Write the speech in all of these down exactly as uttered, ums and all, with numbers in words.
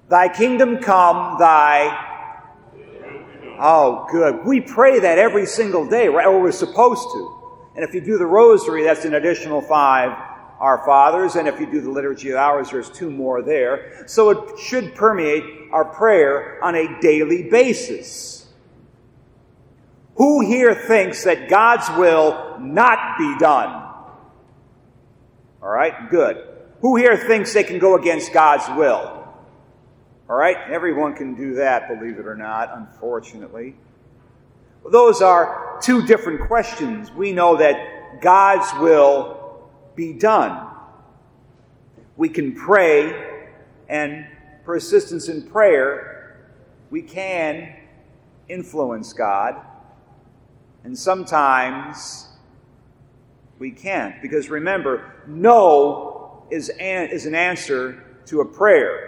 Thy kingdom come, thy... Oh, good. We pray that every single day, right? Or we're supposed to. And if you do the rosary, that's an additional five Our Fathers. And if you do the Liturgy of Hours, there's two more there. So it should permeate our prayer on a daily basis. Who here thinks that God's will not be done? All right, good. Who here thinks they can go against God's will? All right, everyone can do that, believe it or not, unfortunately. Well, those are two different questions. We know that God's will be done. We can pray, and persistence in prayer, we can influence God. And sometimes we can't. Because remember, no is an, is an answer to a prayer.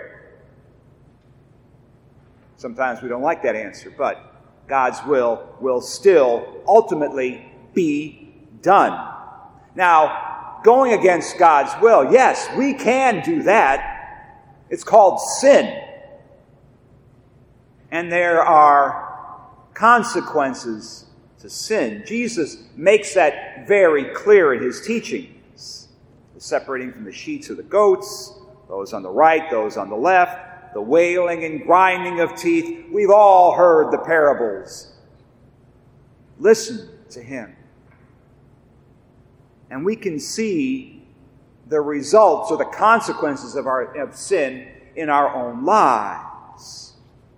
Sometimes we don't like that answer, but God's will will still ultimately be done. Now, going against God's will, yes, we can do that. It's called sin. And there are consequences to sin. Jesus makes that very clear in his teachings. The separating from the sheets of the goats, those on the right, those on the left, the wailing and grinding of teeth. We've all heard the parables. Listen to him. And we can see the results or the consequences of our of sin in our own lives.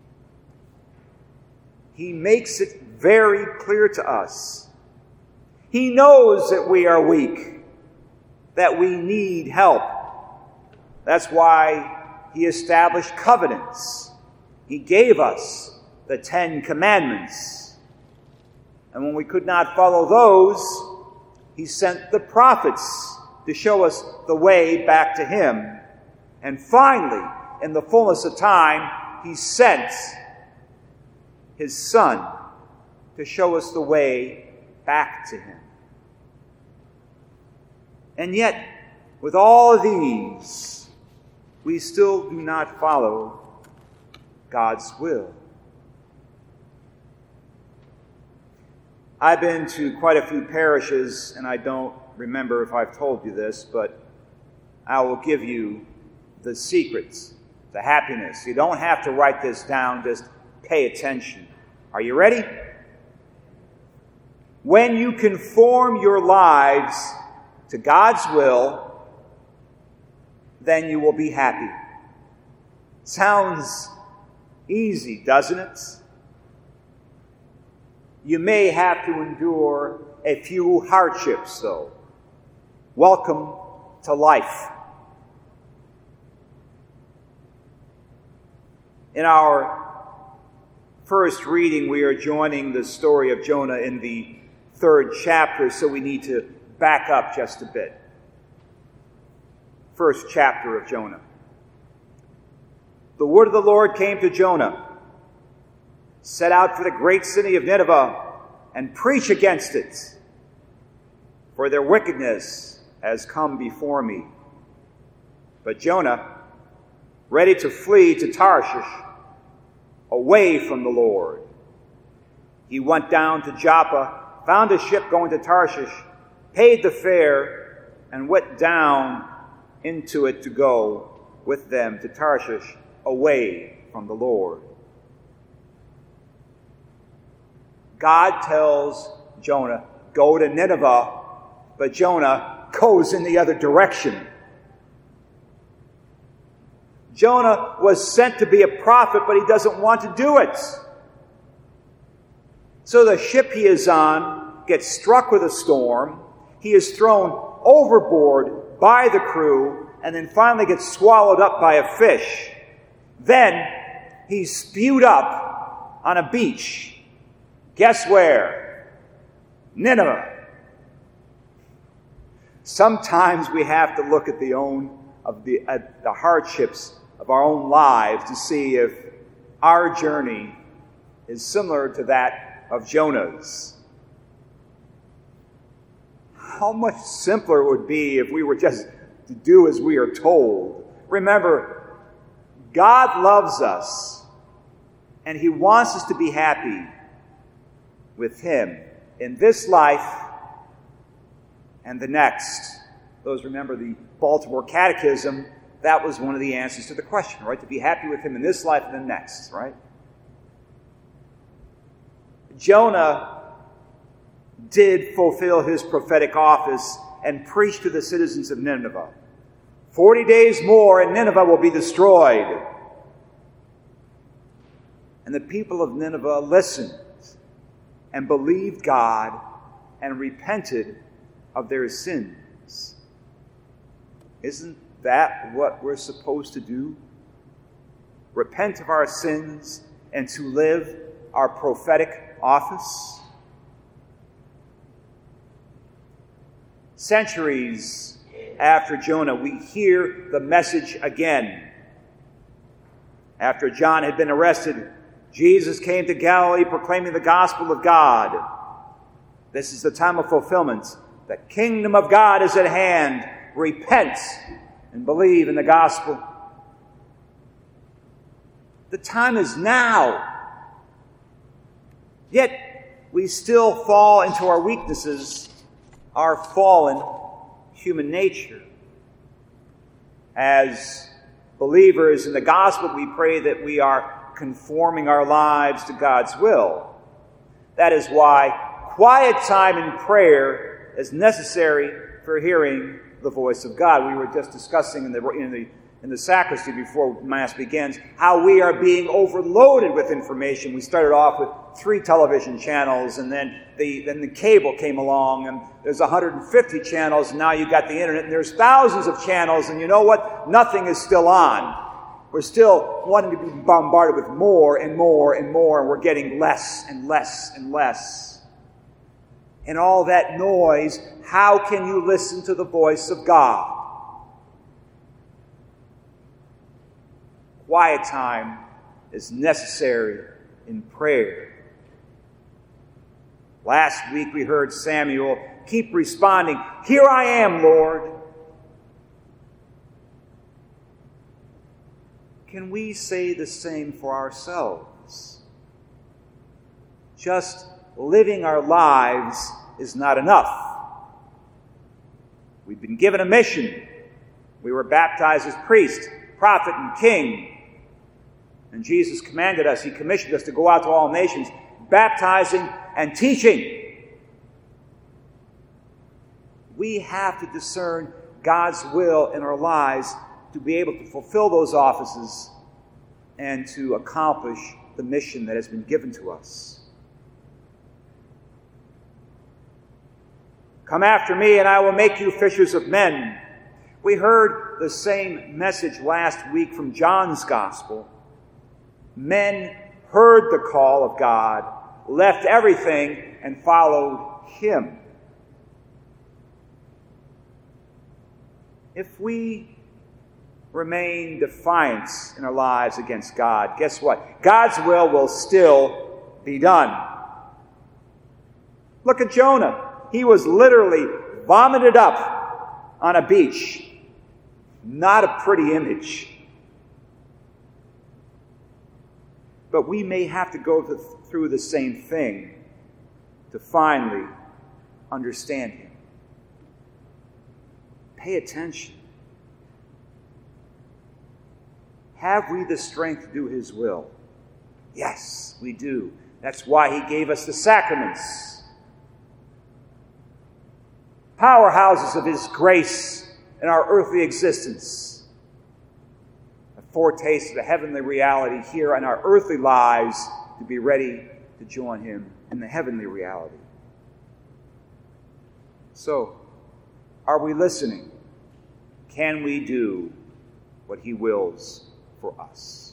He makes it very clear to us. He knows that we are weak, that we need help. That's why he established covenants. He gave us the Ten Commandments. And when we could not follow those, he sent the prophets to show us the way back to him. And finally, in the fullness of time, he sent his Son to show us the way back to him. And yet, with all of these, we still do not follow God's will. I've been to quite a few parishes, and I don't remember if I've told you this, but I will give you the secrets to happiness. You don't have to write this down, just pay attention. Are you ready? When you conform your lives to God's will, then you will be happy. Sounds easy, doesn't it? You may have to endure a few hardships, though. Welcome to life. In our first reading, we are joining the story of Jonah in the third chapter, so we need to back up just a bit. First chapter of Jonah. The word of the Lord came to Jonah. Set out for the great city of Nineveh and preach against it, for their wickedness has come before me. But Jonah, ready to flee to Tarshish, away from the Lord, he went down to Joppa, found a ship going to Tarshish, paid the fare, and went down into it to go with them to Tarshish, away from the Lord. God tells Jonah, go to Nineveh, but Jonah goes in the other direction. Jonah was sent to be a prophet, but he doesn't want to do it. So the ship he is on gets struck with a storm. He is thrown overboard by the crew, and then finally gets swallowed up by a fish. Then he's spewed up on a beach. Guess where? Nineveh. Sometimes we have to look at the own of the at the hardships of our own lives to see if our journey is similar to that of Jonah's. How much simpler it would be if we were just to do as we are told. Remember, God loves us, and he wants us to be happy with him in this life and the next. Those remember the Baltimore Catechism, that was one of the answers to the question, right? To be happy with him in this life and the next, right? Jonah did fulfill his prophetic office and preach to the citizens of Nineveh. Forty days more and Nineveh will be destroyed. And the people of Nineveh listened and believed God and repented of their sins. Isn't that what we're supposed to do? Repent of our sins and to live our prophetic office? Centuries after Jonah, we hear the message again. After John had been arrested, Jesus came to Galilee proclaiming the gospel of God. This is the time of fulfillment. The kingdom of God is at hand. Repent and believe in the gospel. The time is now. Yet we still fall into our weaknesses, our fallen human nature. As believers in the gospel, we pray that we are conforming our lives to God's will. That is why quiet time in prayer is necessary for hearing the voice of God. We were just discussing in the in the in the sacristy before Mass begins how we are being overloaded with information. We started off with three television channels, and then the then the cable came along, and there's one hundred fifty channels, and now you got the internet, and there's thousands of channels, and you know what? Nothing is still on. We're still wanting to be bombarded with more and more and more, and we're getting less and less and less. In all that noise, how can you listen to the voice of God? Quiet time is necessary in prayer. Last week we heard Samuel keep responding, "Here I am, Lord." Can we say the same for ourselves? Just living our lives is not enough. We've been given a mission. We were baptized as priest, prophet, and king. And Jesus commanded us, he commissioned us to go out to all nations, baptizing and teaching. We have to discern God's will in our lives to be able to fulfill those offices and to accomplish the mission that has been given to us. Come after me, and I will make you fishers of men. We heard the same message last week from John's Gospel. Men heard the call of God, left everything, and followed him. If we remain defiant in our lives against God, guess what? God's will will still be done. Look at Jonah. He was literally vomited up on a beach. Not a pretty image. But we may have to go through the same thing to finally understand him. Pay attention. Have we the strength to do his will? Yes, we do. That's why he gave us the sacraments. Powerhouses of his grace in our earthly existence. A foretaste of the heavenly reality here in our earthly lives to be ready to join him in the heavenly reality. So, are we listening? Can we do what he wills for us?